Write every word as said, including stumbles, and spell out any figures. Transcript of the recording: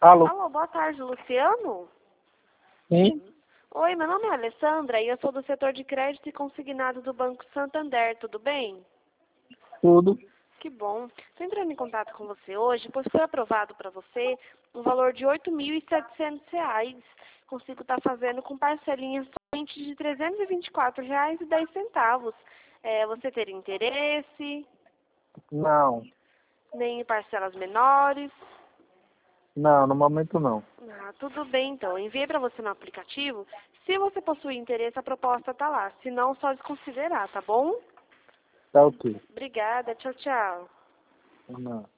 Alô? Alô, boa tarde, Luciano? Sim? Oi, meu nome é Alessandra e eu sou do setor de crédito e consignado do Banco Santander, tudo bem? Tudo? Que bom. Estou entrando em contato com você hoje, pois foi aprovado para você um valor de oito mil e setecentos reais. Consigo estar fazendo com parcelinhas somente de trezentos e vinte e quatro reais e dez centavos. É, você teria interesse? Não. Nem em parcelas menores? Não, no momento não. Ah, tudo bem então. Eu enviei para você no aplicativo. Se você possui interesse, a proposta está lá. Se não, só desconsiderar, tá bom? Tá ok. Obrigada. Tchau, tchau. Não.